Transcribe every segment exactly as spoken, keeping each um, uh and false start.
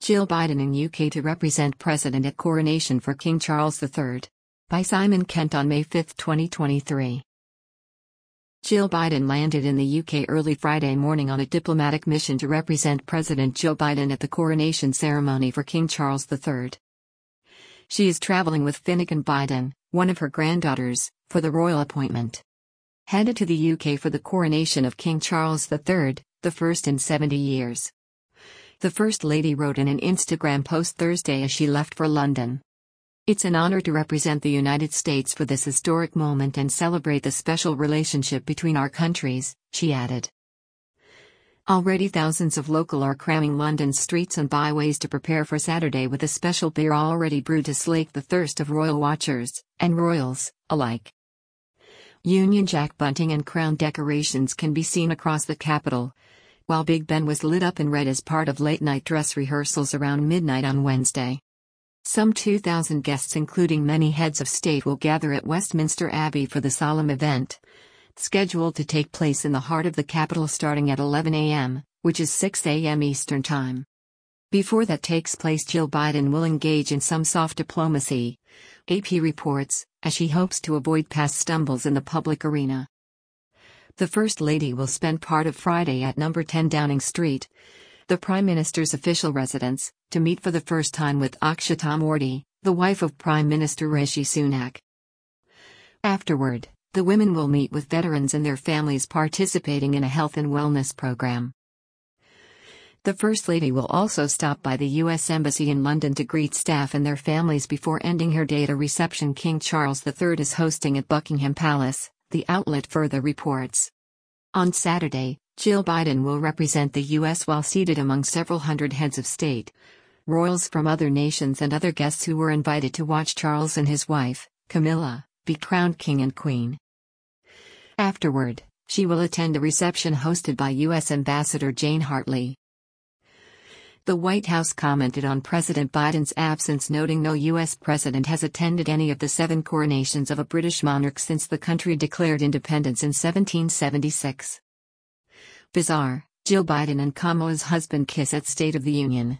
Jill Biden in U K to represent President at coronation for King Charles the third. By Simon Kent on May fifth, twenty twenty-three. Jill Biden landed in the U K early Friday morning on a diplomatic mission to represent President Joe Biden at the coronation ceremony for King Charles the third. She is traveling with Finnegan Biden, one of her granddaughters, for the royal appointment. Headed to the U K for the coronation of King Charles the third, the first in seventy years. The First Lady wrote in an Instagram post Thursday as she left for London. "It's an honor to represent the United States for this historic moment and celebrate the special relationship between our countries," she added. Already thousands of local are cramming London's streets and byways to prepare for Saturday with a special beer already brewed to slake the thirst of royal watchers, and royals, alike. Union Jack bunting and crown decorations can be seen across the capital, while Big Ben was lit up in red as part of late-night dress rehearsals around midnight on Wednesday. Some two thousand guests including many heads of state will gather at Westminster Abbey for the solemn event, scheduled to take place in the heart of the capital starting at eleven a m, which is six a m Eastern Time. Before that takes place, Jill Biden will engage in some soft diplomacy, A P reports, as she hopes to avoid past stumbles in the public arena. The First Lady will spend part of Friday at number ten Downing Street, the Prime Minister's official residence, to meet for the first time with Akshata Murty, the wife of Prime Minister Rishi Sunak. Afterward, the women will meet with veterans and their families participating in a health and wellness program. The First Lady will also stop by the U S Embassy in London to greet staff and their families before ending her day at a reception King Charles the third is hosting at Buckingham Palace, the outlet further reports. On Saturday, Jill Biden will represent the U S while seated among several hundred heads of state, royals from other nations and other guests who were invited to watch Charles and his wife, Camilla, be crowned king and queen. Afterward, she will attend a reception hosted by U S Ambassador Jane Hartley. The White House commented on President Biden's absence, noting no U S president has attended any of the seven coronations of a British monarch since the country declared independence in seventeen seventy-six. Bizarre, Jill Biden and Kamala's husband kiss at State of the Union.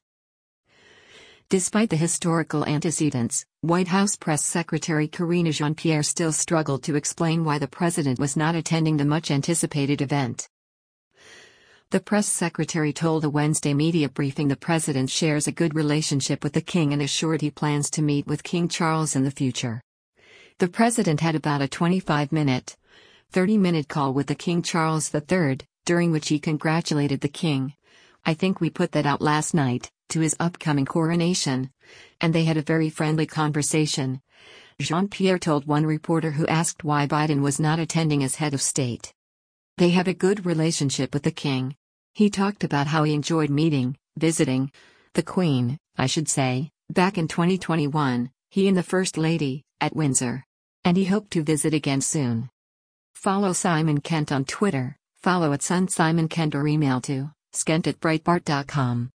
Despite the historical antecedents, White House Press Secretary Karine Jean-Pierre still struggled to explain why the president was not attending the much-anticipated event. The press secretary told a Wednesday media briefing the president shares a good relationship with the king and assured he plans to meet with King Charles in the future. The president had about a twenty-five minute, thirty minute call with the King Charles the third, during which he congratulated the king. "I think we put that out last night, to his upcoming coronation, and they had a very friendly conversation," Jean-Pierre told one reporter who asked why Biden was not attending as head of state. "They have a good relationship with the king. He talked about how he enjoyed meeting, visiting, the Queen, I should say, back in twenty twenty-one, he and the First Lady, at Windsor. And he hoped to visit again soon." Follow Simon Kent on Twitter, follow at Sun Simon Kent or email to skent at breitbart dot com.